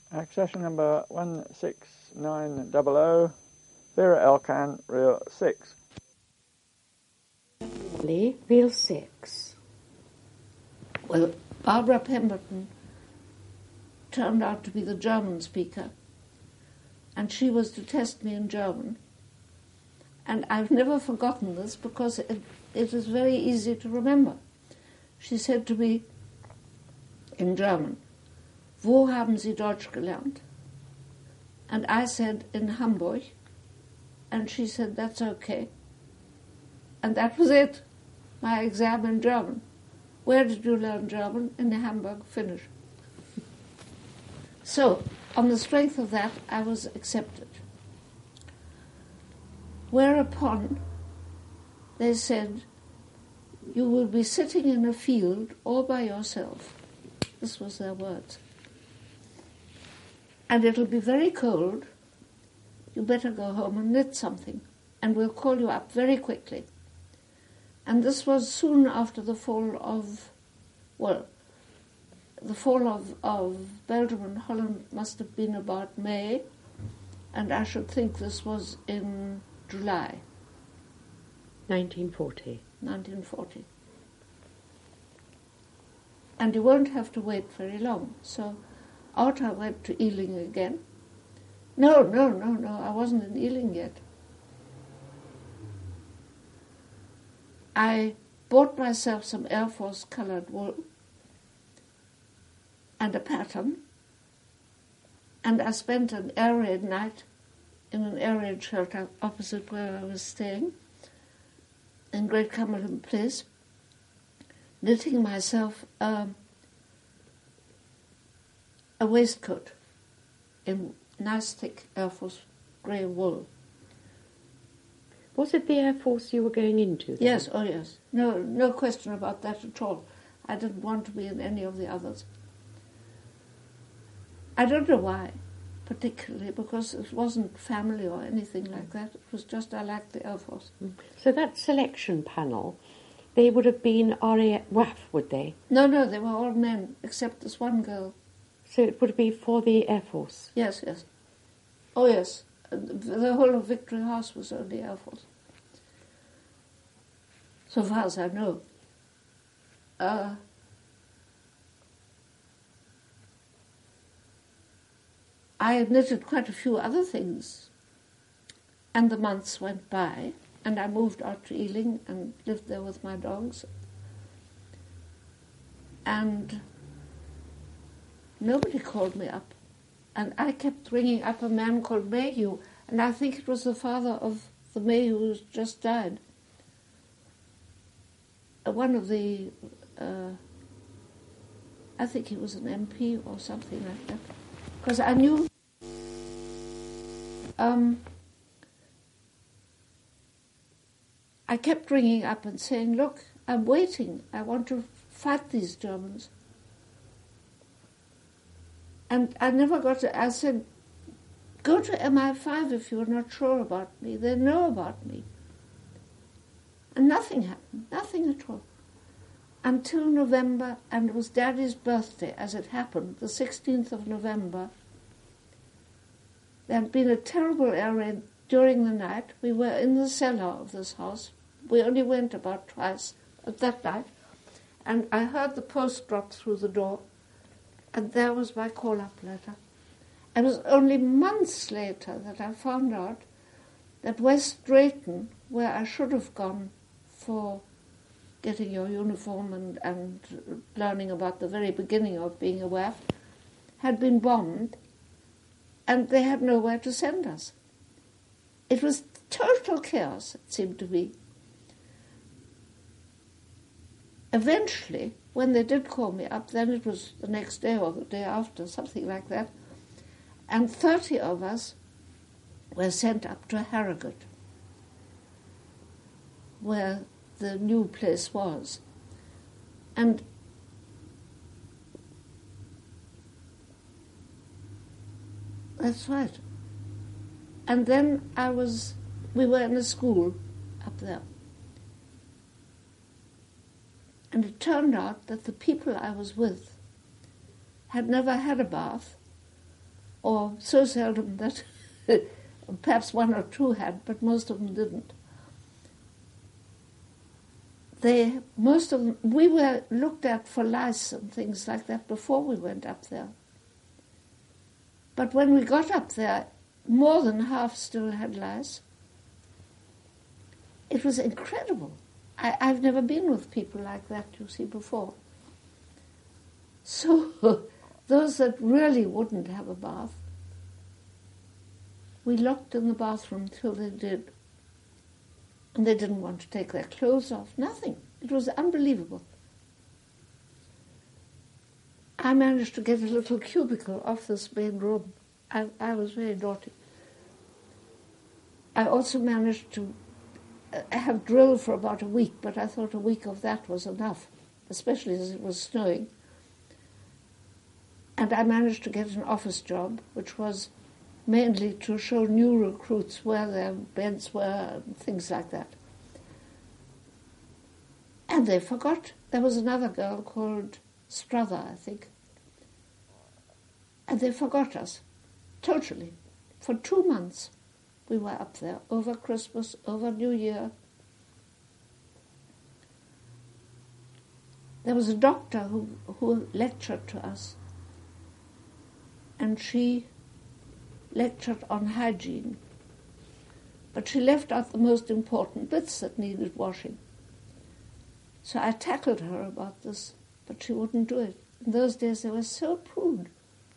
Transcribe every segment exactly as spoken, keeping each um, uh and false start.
Accession number one six nine zero zero, Vera Elkan, reel six. Reel six. Well, Barbara Pemberton turned out to be the German speaker, and she was to test me in German. And I've never forgotten this because it, it is very easy to remember. She said to me in German, "Wo haben Sie Deutsch gelernt?" And I said, "In Hamburg." And she said, "That's okay." And that was it, my exam in German. Where did you learn German? In Hamburg, finish. So, on the strength of that, I was accepted. Whereupon they said, "You will be sitting in a field all by yourself." This was their words. "And it'll be very cold. You better go home and knit something, and we'll call you up very quickly." And this was soon after the fall of, well, the fall of, of Belgium and Holland must have been about May, and I should think this was in July. nineteen forty. nineteen forty. And you won't have to wait very long. So out I went to Ealing again. No, no, no, no, I wasn't in Ealing yet. I bought myself some Air Force coloured wool and a pattern, and I spent an air raid night in an air raid shelter opposite where I was staying in Great Cumberland Place, knitting myself um, a waistcoat in nice thick Air Force grey wool. Was it the Air Force you were going into then? Yes, oh yes. No, no question about that at all. I didn't want to be in any of the others. I don't know why, particularly, because it wasn't family or anything like that. It was just I liked the Air Force. So that selection panel, they would have been R A F, W A F, would they? No, no, they were all men, except this one girl. So it would be for the Air Force? Yes, yes. Oh, yes. The whole of Victory House was only Air Force, so far as I know. Uh, I knitted quite a few other things, and the months went by, and I moved out to Ealing and lived there with my dogs, and nobody called me up. And I kept ringing up a man called Mayhew, and I think it was the father of the Mayhew who's just died. Uh, one of the, uh, I think he was an M P or something like that. Because I knew um, I kept ringing up and saying, "Look, I'm waiting. I want to fight these Germans." And I never got to, I said, "Go to M I five if you're not sure about me. They know about me." And nothing happened, nothing at all. Until November, and it was Daddy's birthday, as it happened, the sixteenth of November. There had been a terrible air raid during the night. We were in the cellar of this house. We only went about twice at that night. And I heard the post drop through the door. And there was my call-up letter. It was only months later that I found out that West Drayton, where I should have gone for getting your uniform and, and learning about the very beginning of being a W A F, had been bombed, and they had nowhere to send us. It was total chaos, it seemed to be. Eventually, when they did call me up, then it was the next day or the day after, something like that, and thirty of us were sent up to Harrogate, where the new place was. And that's right. And then I was, we were in a school up there. And it turned out that the people I was with had never had a bath or so seldom that perhaps one or two had, but most of them didn't. They, most of them, we were looked at for lice and things like that before we went up there. But when we got up there, more than half still had lice. It was incredible. I, I've never been with people like that, you see, before. So those that really wouldn't have a bath, we locked in the bathroom till they did. And they didn't want to take their clothes off, nothing. It was unbelievable. I managed to get a little cubicle off this main room. I, I was very naughty. I also managed to have drill for about a week, but I thought a week of that was enough, especially as it was snowing. And I managed to get an office job, which was mainly to show new recruits where their beds were and things like that. And they forgot. There was another girl called Strother, I think. And they forgot us, totally. For two months we were up there, over Christmas, over New Year. There was a doctor who, who lectured to us, and she lectured on hygiene. But she left out the most important bits that needed washing. So I tackled her about this, but she wouldn't do it. In those days they were so prude.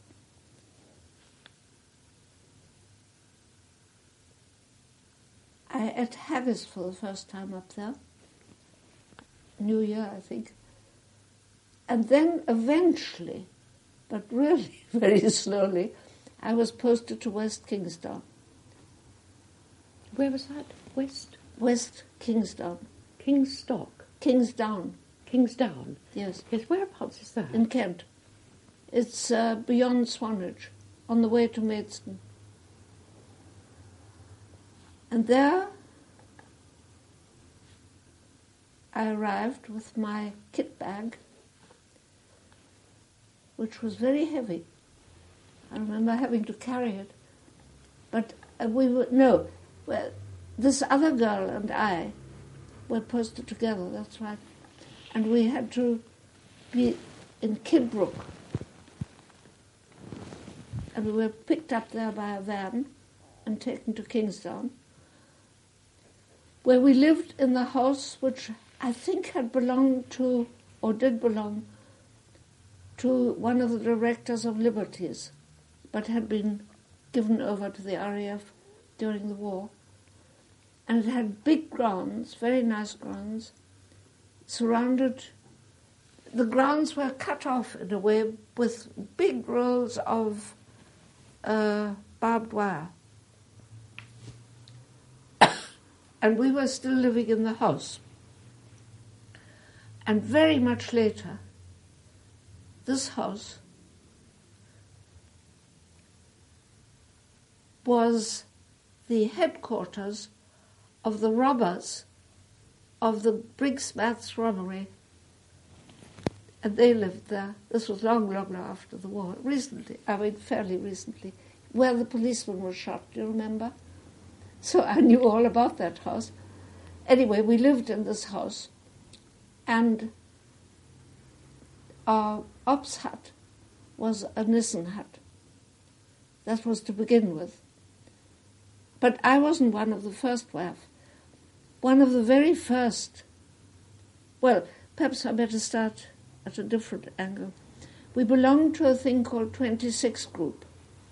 I ate haggis for the first time up there. New Year, I think. And then eventually, but really very slowly, I was posted to West Kingsdown. Where was that? West? West Kingsdown. Kingstock? Kingsdown. Kingsdown? Yes. Yes, whereabouts is that? In Kent. It's uh, beyond Swanage, on the way to Maidstone. And there I arrived with my kit bag, which was very heavy. I remember having to carry it. But uh, we were, no, well, this other girl and I were posted together, that's right. And we had to be in Kidbrooke. And we were picked up there by a van and taken to Kingsdown, where we lived in the house which I think had belonged to, or did belong, to one of the directors of Liberties, but had been given over to the R A F during the war. And it had big grounds, very nice grounds, surrounded. The grounds were cut off in a way with big rows of uh, barbed wire. And we were still living in the house. And very much later, this house was the headquarters of the robbers of the Briggs-Matts robbery. And they lived there. This was long, long after the war. Recently, I mean fairly recently, where the policeman was shot, do you remember? So I knew all about that house. Anyway, we lived in this house, and our ops hut was a Nissen hut. That was to begin with. But I wasn't one of the first W A F. One of the very first, well, perhaps I better start at a different angle. We belonged to a thing called twenty-six Group.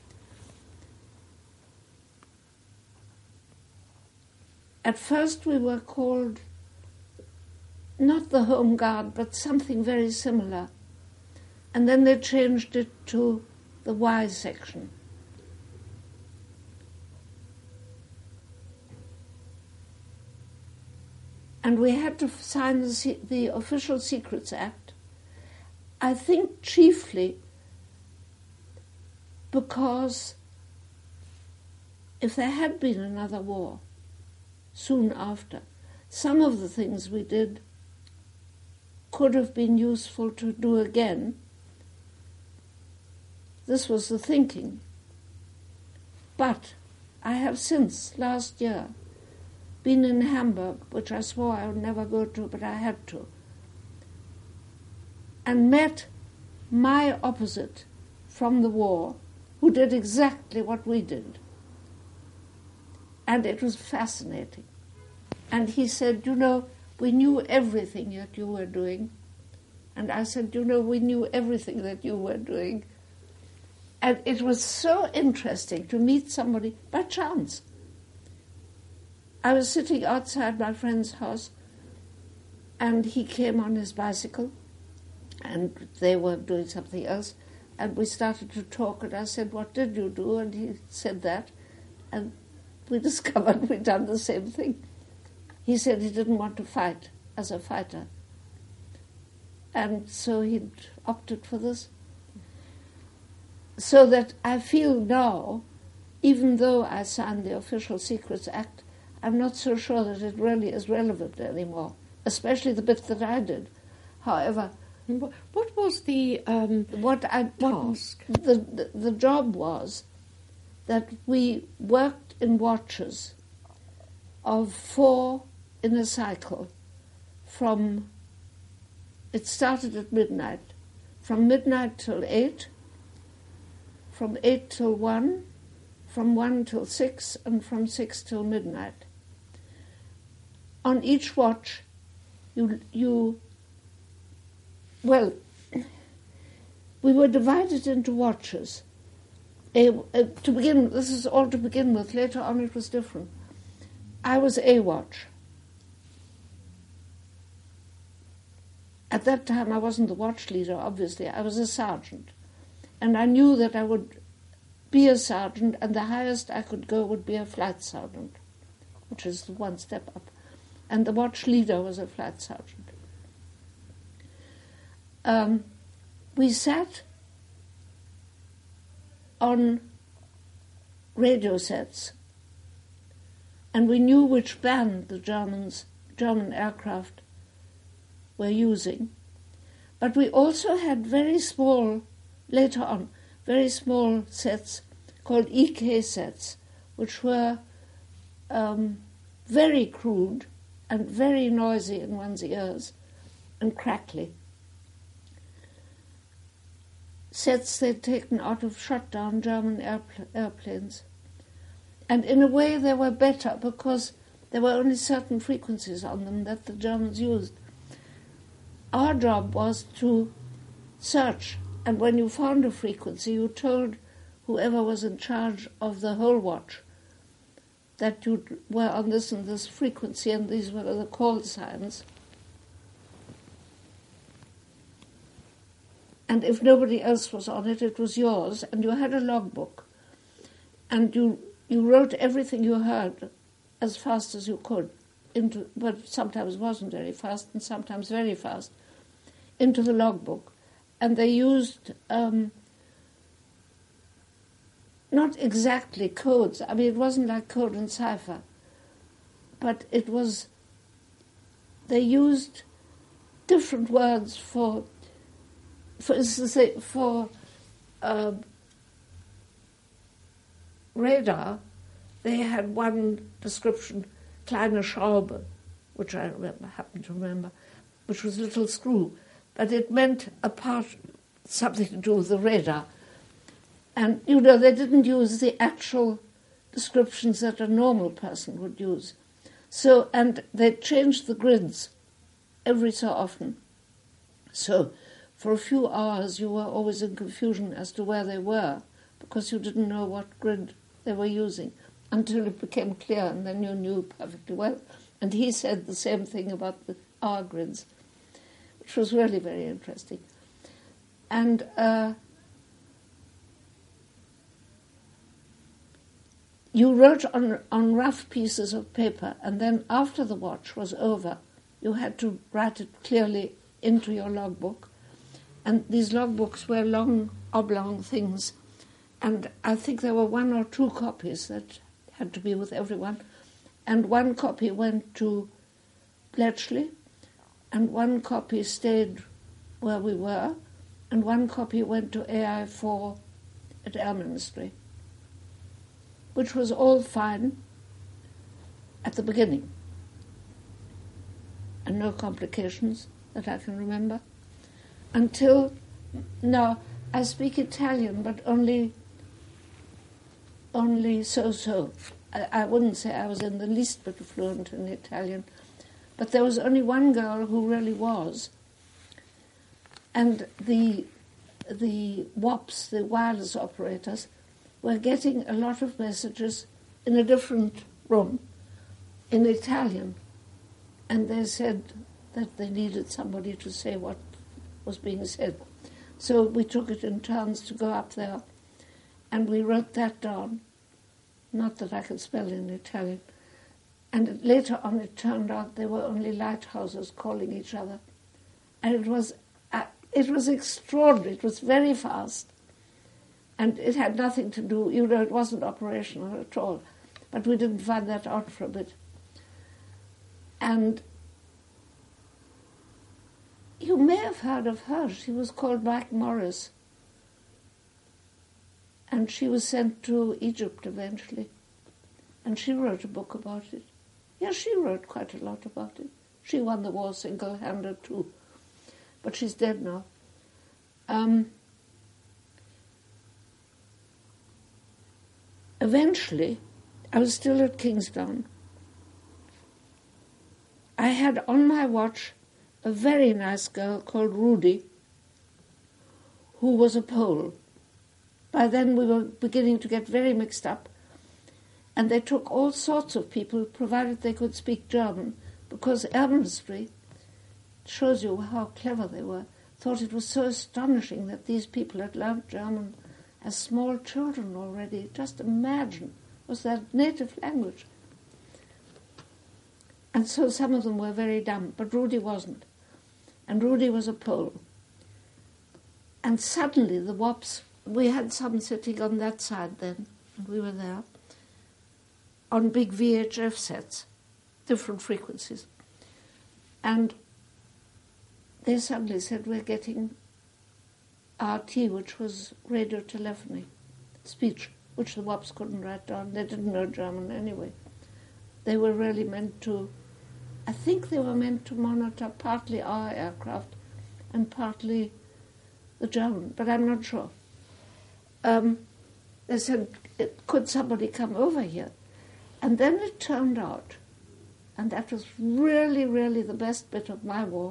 At first we were called not the Home Guard, but something very similar. And then they changed it to the Y section. And we had to sign the, the Official Secrets Act, I think chiefly because if there had been another war soon after, some of the things we did could have been useful to do again. This was the thinking. But I have since, last year, been in Hamburg, which I swore I would never go to, but I had to, and met my opposite from the war, who did exactly what we did. And it was fascinating. And he said, you know, we knew everything that you were doing. And I said, you know, we knew everything that you were doing. And it was so interesting to meet somebody by chance. I was sitting outside my friend's house, and he came on his bicycle, and they were doing something else, and we started to talk, and I said, what did you do? And he said that, and we discovered we'd done the same thing. He said he didn't want to fight as a fighter, and so he'd opted for this. So that I feel now, even though I signed the Official Secrets Act, I'm not so sure that it really is relevant anymore, especially the bit that I did. However, what was the um, what I task? What, the, the the job was that we worked in watches of four in a cycle. From it started at midnight, from midnight till eight, from eight till one, from one till six, and from six till midnight. On each watch, you, you, well, we were divided into watches. A, a, to begin, this is all to begin with. Later on, it was different. I was A watch. At that time, I wasn't the watch leader, obviously. I was a sergeant. And I knew that I would be a sergeant, and the highest I could go would be a flight sergeant, which is the one step up. And the watch leader was a flight sergeant. Um, we sat on radio sets, and we knew which band the Germans, German aircraft were using. But we also had very small, later on, very small sets called E K sets, which were um, very crude and very noisy in one's ears and crackly. Sets they'd taken out of shut-down German airpl- airplanes. And in a way they were better because there were only certain frequencies on them that the Germans used. Our job was to search, and when you found a frequency, you told whoever was in charge of the whole watch that you were on this and this frequency, and these were the call signs. And if nobody else was on it, it was yours, and you had a logbook, and you you wrote everything you heard as fast as you could, into, but sometimes wasn't very fast, and sometimes very fast, into the logbook. And they used um, not exactly codes. I mean, it wasn't like code and cipher, but it was, they used different words for, for instance, for uh, radar, they had one description, kleine Schraube, which I remember, happen to remember, which was a little screw, but it meant a part, something to do with the radar. And, you know, they didn't use the actual descriptions that a normal person would use. So, and they changed the grids every so often. So, for a few hours you were always in confusion as to where they were, because you didn't know what grid they were using, until it became clear, and then you knew perfectly well. And he said the same thing about the our grids, which was really very interesting. And uh, you wrote on, on rough pieces of paper, and then after the watch was over, you had to write it clearly into your logbook. And these logbooks were long, oblong things, and I think there were one or two copies that had to be with everyone, and one copy went to Bletchley, and one copy stayed where we were, and one copy went to A I four at Air Ministry, which was all fine at the beginning, and no complications that I can remember, until, now, I speak Italian, but only, only so-so. I, I wouldn't say I was in the least bit fluent in Italian, but there was only one girl who really was, and the the W O Ps, the wireless operators, were getting a lot of messages in a different room in Italian, and they said that they needed somebody to say what was being said. So we took it in turns to go up there, and we wrote that down, not that I could spell in Italian. And later on it turned out they were only lighthouses calling each other. And it was uh, it was extraordinary. It was very fast. And it had nothing to do, you know, it wasn't operational at all. But we didn't find that out for a bit. And you may have heard of her. She was called Mike Morris. And she was sent to Egypt eventually. And she wrote a book about it. Yes, she wrote quite a lot about it. She won the war single-handed too. But she's dead now. Um, eventually, I was still at Kingsdown. I had on my watch a very nice girl called Rudy, who was a Pole. By then we were beginning to get very mixed up, and they took all sorts of people, provided they could speak German, because Air Ministry, shows you how clever they were, thought it was so astonishing that these people had learned German as small children already. Just imagine, it was their native language. And so some of them were very dumb, but Rudy wasn't. And Rudy was a Pole. And suddenly the W O Ps, we had some sitting on that side then, and we were there, on big V H F sets, different frequencies. And they suddenly said, we're getting R T, which was radio telephony, speech, which the W O Ps couldn't write down. They didn't know German anyway. They were really meant to, I think they were meant to monitor partly our aircraft and partly the German, but I'm not sure. Um, they said, could somebody come over here? And then it turned out, and that was really, really the best bit of my war,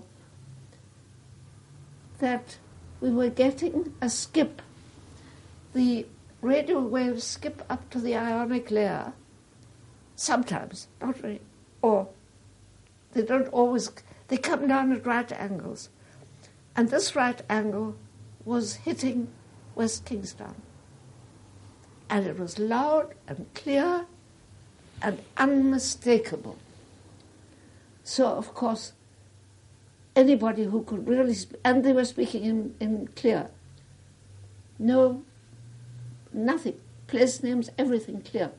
that we were getting a skip. The radio waves skip up to the ionic layer, sometimes, not really, or they don't always, they come down at right angles. And this right angle was hitting West Kingsdown. And it was loud and clear and unmistakable. So, of course, anybody who could really speak, and they were speaking in, in clear. No, nothing. Place names, everything clear.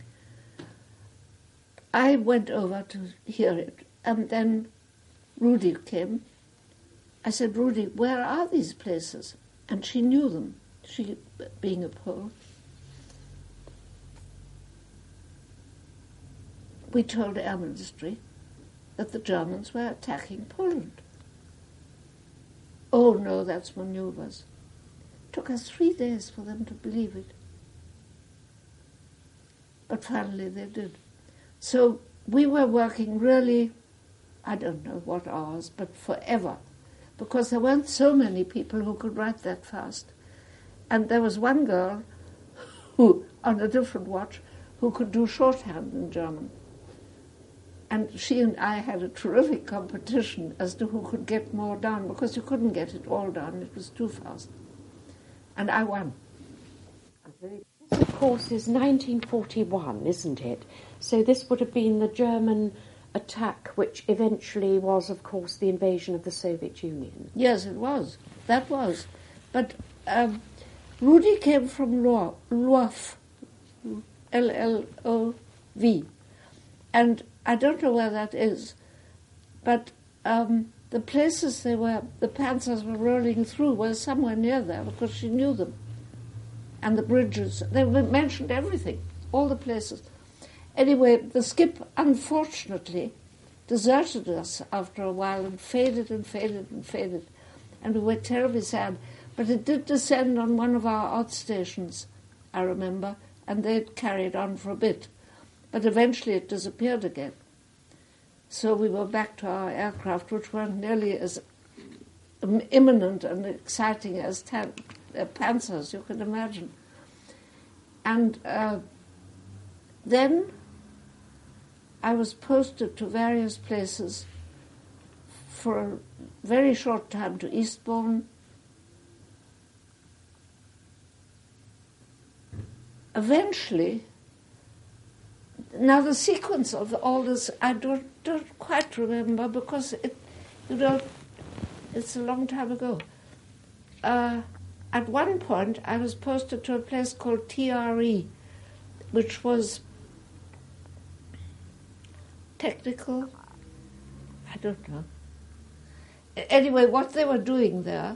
I went over to hear it, and then Rudy came. I said, Rudy, where are these places? And she knew them, she being a Pole. We told Air Ministry that the Germans were attacking Poland. Oh, no, that's maneuvers. It took us three days for them to believe it. But finally they did. So we were working really, I don't know what hours, but forever, because there weren't so many people who could write that fast. And there was one girl who, on a different watch, who could do shorthand in German. And she and I had a terrific competition as to who could get more done, because you couldn't get it all done. It was too fast. And I won. This, of course, is nineteen forty-one, isn't it? So this would have been the German attack, which eventually was, of course, the invasion of the Soviet Union. Yes, it was. That was. But um, Rudy came from Lwów, L L O V. And I don't know where that is, but um, the places they were, the Panzers were rolling through were somewhere near there, because she knew them. And the bridges, they mentioned everything. all the places. Anyway, the skip, unfortunately, deserted us after a while and faded and faded and faded. And we were terribly sad. But it did descend on one of our outstations, I remember, and they carried on for a bit. But eventually it disappeared again. So we were back to our aircraft, which weren't nearly as imminent and exciting as tan- uh, Panzers, you can imagine. And uh, then I was posted to various places for a very short time, to Eastbourne, eventually. Now the sequence of all this I don't, don't quite remember, because it, you know, it's a long time ago. Uh, at one point I was posted to a place called T R E, which was technical, I don't know. Anyway, what they were doing there,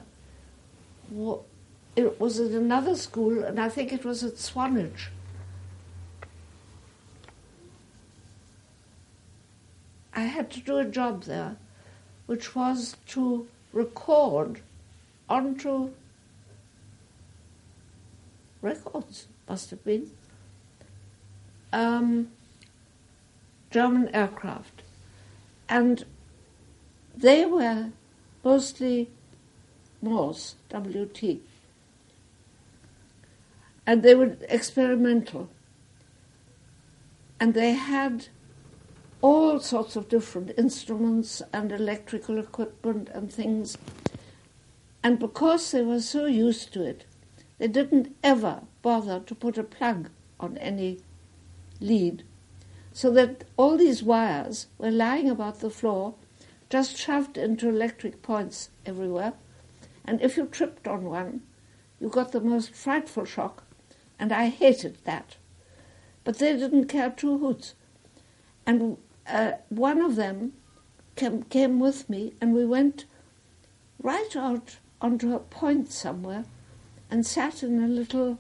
it was at another school, and I think it was at Swanage. I had to do a job there, which was to record onto records, must have been, um, German aircraft. And they were mostly Morse, W T. And they were experimental. And they had all sorts of different instruments and electrical equipment and things. And because they were so used to it, they didn't ever bother to put a plug on any lead, so that all these wires were lying about the floor, just shoved into electric points everywhere. And if you tripped on one, you got the most frightful shock, and I hated that. But they didn't care two hoots. And uh, one of them came, came with me, and we went right out onto a point somewhere and sat in a little...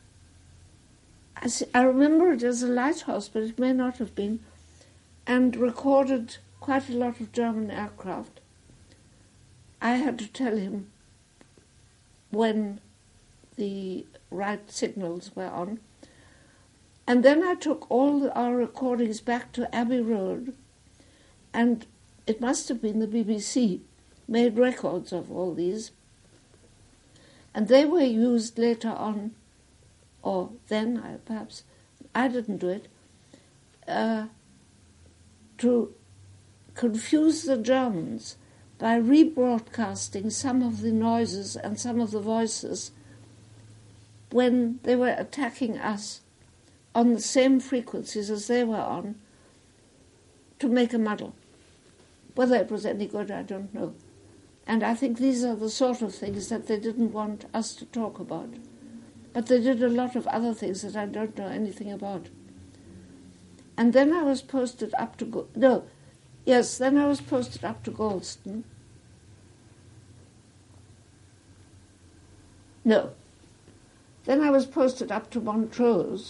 I, see, I remember it as a lighthouse, but it may not have been, and recorded quite a lot of German aircraft. I had to tell him when the right signals were on. And then I took all our recordings back to Abbey Road, and it must have been the B B C made records of all these. And they were used later on, or then I, perhaps, I didn't do it, uh, to confuse the Germans by rebroadcasting some of the noises and some of the voices when they were attacking us on the same frequencies as they were on, to make a muddle. Whether it was any good, I don't know. And I think these are the sort of things that they didn't want us to talk about. But they did a lot of other things that I don't know anything about. And then I was posted up to... Go- no, yes, then I was posted up to Galston. No. Then I was posted up to Montrose,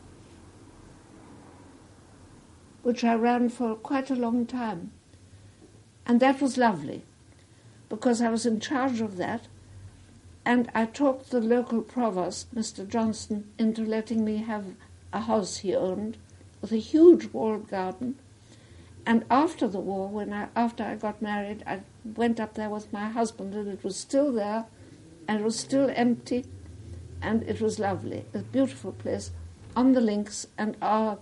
which I ran for quite a long time. And that was lovely, because I was in charge of that, and I talked the local provost, Mister Johnson, into letting me have a house he owned with a huge walled garden. And after the war, when I after I got married, I went up there with my husband, and it was still there, and it was still empty, and it was lovely. A beautiful place on the links, and our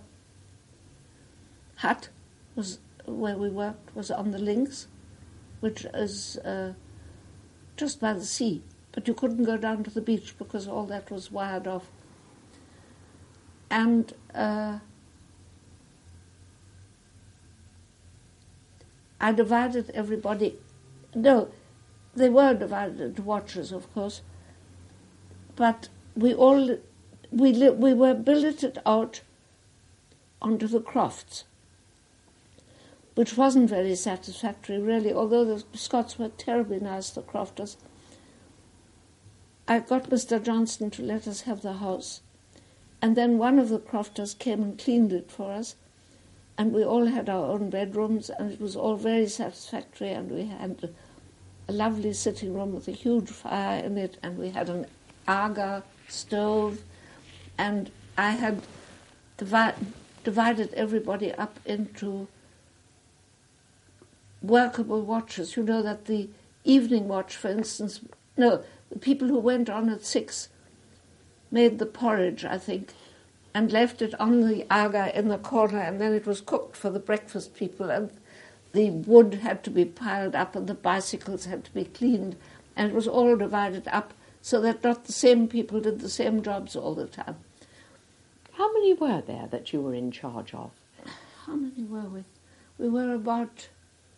hut was where we worked was on the links, which is uh, just by the sea, but you couldn't go down to the beach because all that was wired off. And uh, I divided everybody. No, they were divided into watches, of course, but we all we li- we were billeted out onto the crofts, which wasn't very satisfactory, really, although the Scots were terribly nice, the crofters. I got Mister Johnson to let us have the house, And then one of the crofters came and cleaned it for us, and we all had our own bedrooms, and it was all very satisfactory, and we had a lovely sitting room with a huge fire in it, and we had an Aga stove, and I had divi- divided everybody up into workable watches. You know that the evening watch, for instance, no, the people who went on at six made the porridge, I think, and left it on the Aga in the corner, and then it was cooked for the breakfast people, and the wood had to be piled up and the bicycles had to be cleaned, and it was all divided up so that not the same people did the same jobs all the time. How many were there that you were in charge of? How many were we? We were about,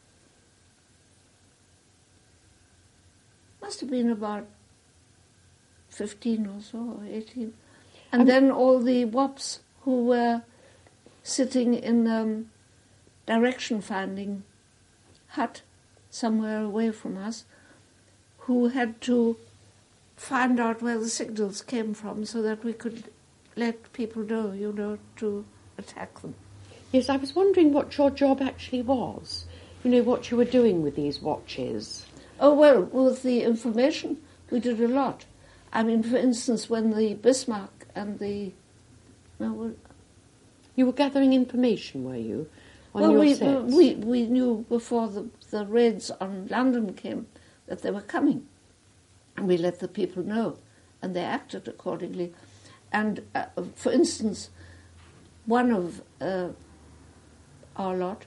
must have been about fifteen or so, or eighteen. And um, then all the wops who were sitting in um, direction-finding hut somewhere away from us, who had to find out where the signals came from so that we could let people know, you know, to attack them. Yes, I was wondering what your job actually was. You know, what you were doing with these watches. Oh, well, with the information, we did a lot. I mean, for instance, when the Bismarck and the... No, you were gathering information, were you, on well, your we, sets? we we knew before the, the raids on London came that they were coming. And we let the people know, and they acted accordingly. And, uh, for instance, one of uh, our lot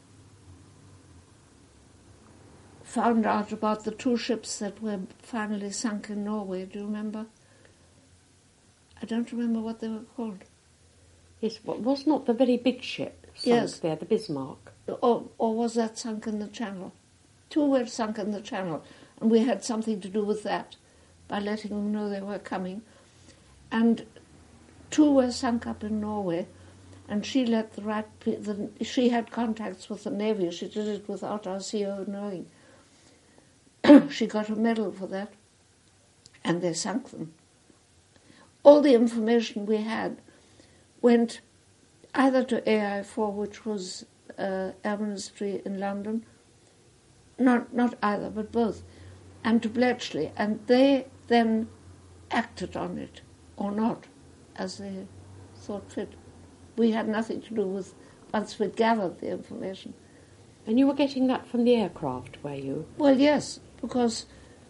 found out about the two ships that were finally sunk in Norway. Do you remember? I don't remember what they were called. Yes, well, was not the very big ship sunk yes. there, the Bismarck? Or, or was that sunk in the Channel? Two were sunk in the Channel, and we had something to do with that by letting them know they were coming. And two were sunk up in Norway, and she let the right pe- the, she had contacts with the Navy. She did it without our C O knowing. She got a medal for that, and they sunk them. All the information we had went either to A I four, which was uh, Air Ministry in London, not not either, but both, and to Bletchley, and they then acted on it, or not, as they thought fit. We had nothing to do with, once we gathered the information. And you were getting that from the aircraft, were you? Well, yes, because,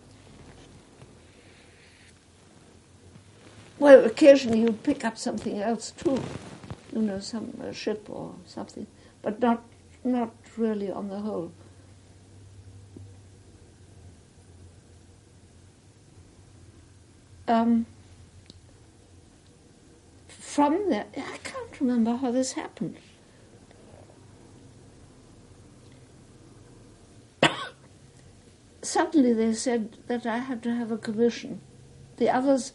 well, occasionally you'd pick up something else too, you know, some a ship or something, but not not really on the whole. Um, from there, I can't remember how this happened. Suddenly they said that I had to have a commission. The others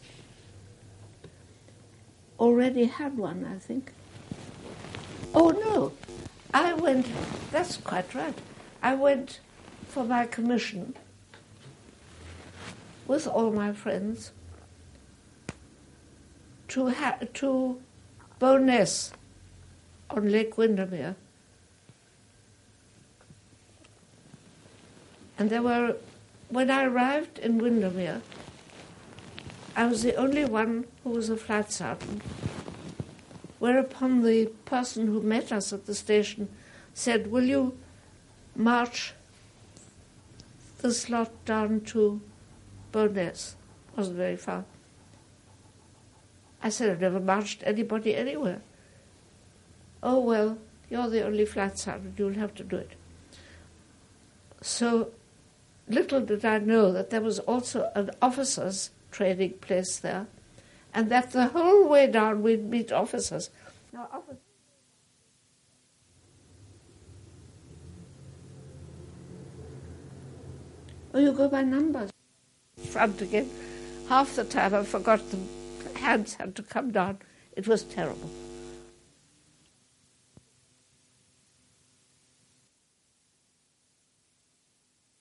already had one, I think. Oh, no. I went, that's quite right. I went for my commission with all my friends to ha- to Bowness on Lake Windermere. And there were, when I arrived in Windermere, I was the only one who was a flight sergeant, whereupon the person who met us at the station said, "Will you march this lot down to Bowness?" Wasn't very far. I said, "I've never marched anybody anywhere." "Oh, well, you're the only flight sergeant, you'll have to do it." So little did I know that there was also an officers' training place there, and that the whole way down we'd meet officers. Now, officers oh, you go by numbers. Front again. Half the time I forgot the hands had to come down. It was terrible.